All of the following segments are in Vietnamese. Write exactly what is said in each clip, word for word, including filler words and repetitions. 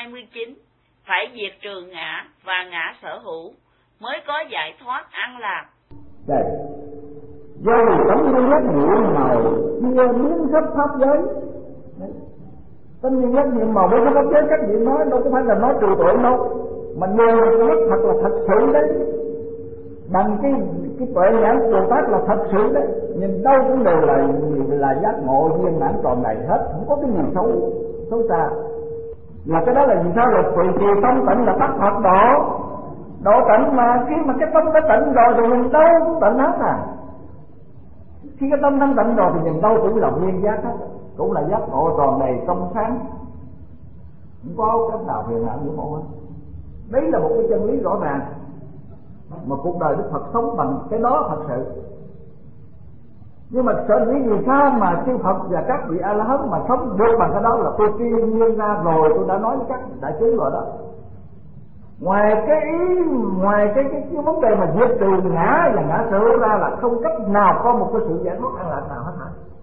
hai mươi chín, phải diệt trừ ngã và ngã sở hữu mới có giải thoát an lạc. Đây, do tấm nhiên giác niệm màu chia biến khắp pháp giới. Tấm nhiên giác niệm màu biến khắp pháp giới, các vị nói đâu có phải là nói trừu tượng đâu, mà nhìn biết thật là thật sự đấy. Bằng cái cái tuệ nhãn Bồ Tát là thật sự đấy, nhìn đâu cũng đều là là giác ngộ viên mãn tròn đầy hết, không có cái gì xấu xấu xa. Là cái đó là vì sao? Là tùy trì tâm tịnh là tác Phật độ độ tịnh, mà khi mà cái tâm đã tịnh rồi thì nhìn đâu cũng tịnh hết à. Khi cái tâm thanh tịnh rồi thì nhìn đâu cũng là viên giác hết, cũng là giác ngộ tròn đầy trong sáng, không có cách nào phiền não nhiễm ô hết. Đấy là một cái chân lý rõ ràng mà cuộc đời Đức Phật sống bằng cái đó thật sự. Nhưng mà sở dĩ vì sao mà chư Phật và các vị A La Hán mà sống được bằng cái đó là tôi tuy nhiên ra rồi, tôi đã nói với các đại chúng rồi đó. Ngoài cái ý, ngoài cái cái, cái vấn đề mà diệt trừ ngã và ngã sở hữu ra là không cách nào có một cái sự giải thoát an lạc nào hết hả?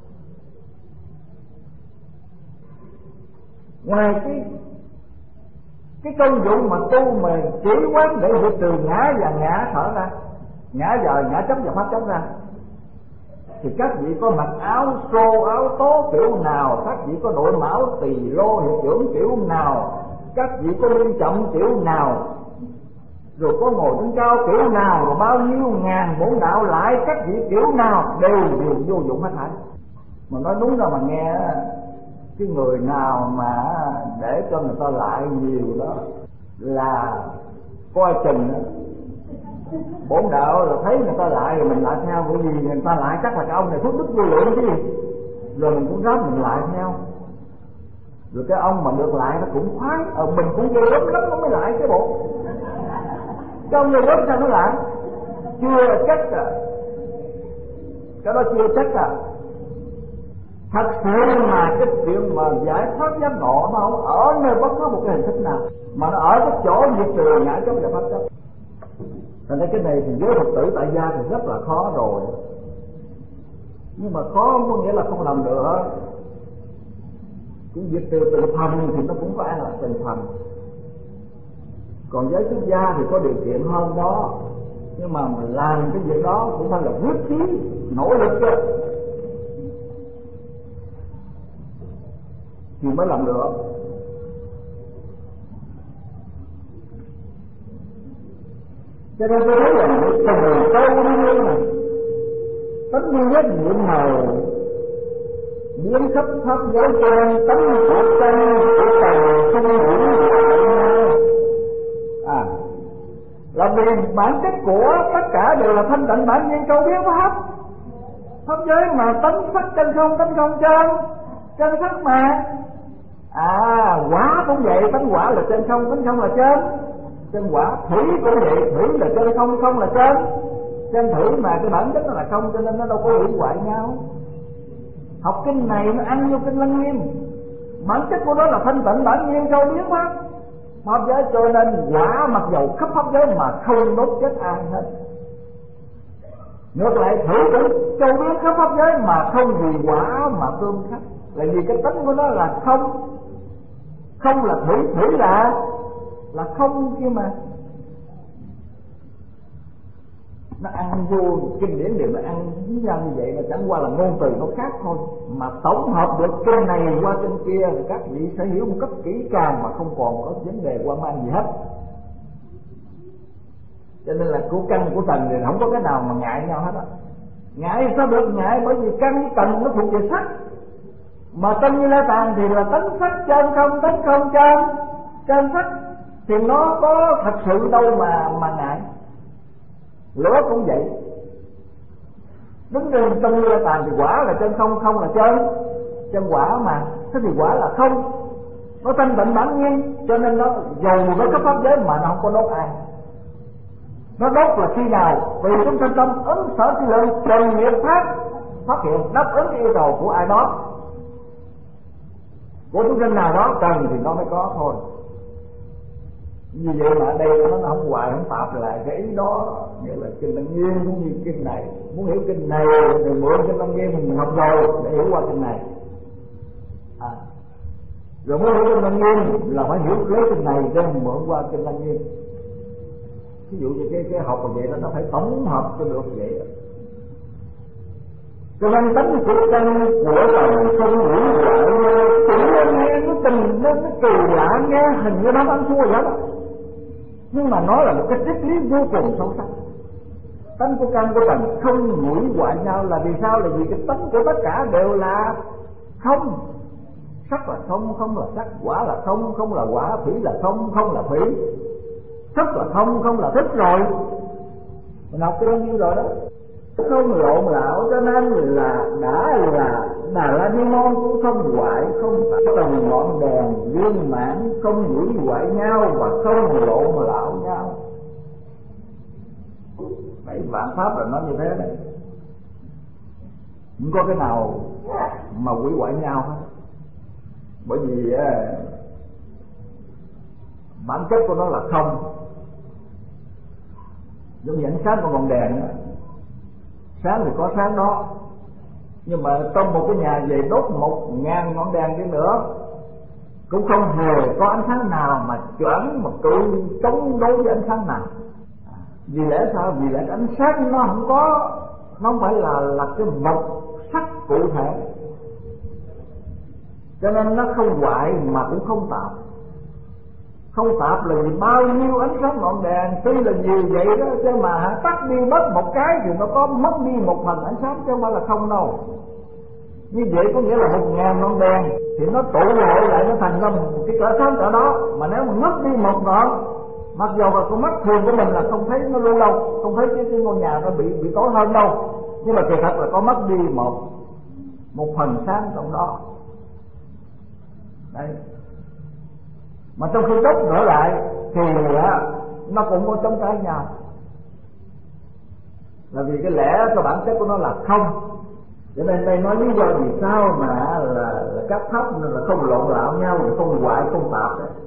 Ngoài cái cái công dụng mà tu mà chỉ quán để diệt trừ ngã và ngã thở ra, ngã giờ ngã chấp và pháp chấp ra, thì các vị có mặc áo xô áo tố kiểu nào, các vị có đội mão tỳ lô hiệu trưởng kiểu nào, các vị có đi chậm kiểu nào, rồi có ngồi trên cao kiểu nào, rồi bao nhiêu ngàn bổn đạo lại các vị kiểu nào, đều đều vô dụng hết thảy. Mà nói đúng ra mà nghe, cái người nào mà để cho người ta lại nhiều đó là coi chừng đó. Bổn đạo là thấy người ta lại rồi mình lại theo, bởi vì người ta lại chắc là cái ông này phước đức vô lượng chứ gì, rồi mình cũng dám mình lại theo. Rồi cái ông mà được lại nó cũng khoái, ờ mình cũng vô lắm lắm nó mới lại cái bộ. Cái ông vô lắm sao nó lại? Chưa chắc à, cái đó chưa chắc à. Thật sự mà cái chuyện mà giải thoát giác ngộ nó không ở nơi bất cứ một cái hình thức nào, mà nó ở cái chỗ diệt trừ ngã chấp và pháp chấp. Thành ra cái này thì với Phật tử tại gia thì rất là khó rồi. Nhưng mà khó không có nghĩa là không làm được. Cũng diệt trừ từng phần thì nó cũng có an lạc từng phần. Còn với xuất gia thì có điều kiện hơn đó, nhưng mà mình làm cái việc đó cũng phải là quyết chí, nỗ lực chứ, thì mới làm được. Cho nên tôi thấy là cái người câu như này, tánh như nhất niệm màu biến khắp pháp giới trên, tánh của chân của tầng không hữu à, là vì bản chất của tất cả đều là thanh tịnh bản nhiên câu biến pháp. Pháp giới mà tánh sắc chân không, tánh không chân, chân sắc mà. À, quả cũng vậy, tánh quả là chân không, tánh không là chân. Chân quả, thủy cũng vậy, thủy là chân không, không là chân. Chân thủy mà cái bản chất nó là không, cho nên nó đâu có hủy hoại nhau. Học kinh này nó ăn vô kinh Lăng Nghiêm, bản chất của nó là thanh tịnh bản nhiên câu biến pháp. Pháp giới cho nên quả mặc dầu khắp pháp giới mà không đốt chết ai hết. Ngược lại thủy cũng câu biến khắp pháp giới mà không vì quả mà tương khắc, là vì cái tính của nó là không. Không là thủy, thủy là là không kia mà. Nó ăn vô kinh điển đều nó ăn với nhau như vậy, mà chẳng qua là ngôn từ nó khác thôi. Mà tổng hợp được kinh này qua kinh kia thì các vị sẽ hiểu một cách kỹ càng mà không còn có vấn đề quan mang gì hết. Cho nên là của căn của tầng thì không có cái nào mà ngại nhau hết á. Ngại sao được ngại, bởi vì căn với tầng nó thuộc về sắc. Mà tâm Như Lai Tạng thì là tánh sắc chân không, tánh không chân, chân sắc thì nó có thật sự đâu mà mà ngại. Lửa cũng vậy, đứng trên tâm Như Lai Tạng thì quả là chân không, không là chân, chân quả mà. Thế thì quả là không, nó thanh tịnh bản nhiên, cho nên nó dầu nó có pháp giới mà nó không có đốt ai. Nó đốt là khi nào? Vì chúng sanh tâm ứng sở chi lượng trần nghiệp pháp phát hiện đáp ứng cái yêu cầu của ai đó, của chúng sinh nào đó cần thì nó mới có thôi. Như vậy mà ở đây nó không hoài không tạp lại cái ý đó. Nghĩa là kinh Lăng Nghiêm cũng như kinh này, muốn hiểu kinh này thì mượn kinh Lăng Nghiêm mình học rồi để hiểu qua kinh này à. Rồi mới hiểu kinh Lăng Nghiêm là phải hiểu lấy kinh này đem mượn qua kinh Lăng Nghiêm. Ví dụ như cái cái học như vậy đó, nó phải tổng hợp cho được vậy đó. Cho nên tánh của căn của thần không hủy hoại, chỉ nghe nó tình nó nó kỳ lạ, nghe hình như nó ăn thua vậy đó, nhưng mà nó là một cái triết lý vô cùng sâu sắc. Tánh của căn của thần không hủy hoại nhau là vì sao? Là vì cái tánh của tất cả đều là không. Sắc là không, không là sắc. Quả là không, không là quả. Thủy là không, không là thủy. Thức là không, không là thức rồi. Mình học cái bao nhiêu rồi đó. Không lộn lạo, cho nên là đã là Đà La Ni Môn cũng không hoại, không từng ngọn đèn viên mãn, không hủy hoại nhau và không lộn lạo nhau. Bảy vạn pháp là nói như thế đấy, không có cái nào mà hủy hoại nhau hết. Bởi vì bản chất của nó là không. Giống như ánh sáng của ngọn đèn đó. Sáng thì có sáng đó, nhưng mà trong một cái nhà về đốt một ngàn ngọn đèn đi nữa cũng không hề có ánh sáng nào mà chuẩn một tự chống đối với ánh sáng nào. Vì lẽ sao? Vì lẽ ánh sáng nó không có, nó không phải là là cái vật sắc cụ thể, cho nên nó không hoại mà cũng không tạp. Không tạp là vì bao nhiêu ánh sáng ngọn đèn tuy là nhiều vậy đó, chứ mà tắt đi mất một cái thì nó có mất đi một phần ánh sáng, chứ không phải là không đâu. Như vậy có nghĩa là một ngàn ngọn đèn thì nó tụ hội lại nó thành ra một cái cỡ sáng cỡ đó. Mà nếu mà mất đi một ngọn, mặc dù là con mắt thường của mình là không thấy nó lưu đâu, không thấy cái, cái ngôi nhà nó bị bị tối hơn đâu, nhưng mà kỳ thật là có mất đi một một phần sáng trong đó. Đấy. Mà trong khi đốt trở lại thì nó cũng có chống trái nhau, là vì cái lẽ cái bản chất của nó là không. Cho nên đây nói lý do vì sao mà là, là các pháp là không lộn lạo nhau, không hoại, không tạp đấy.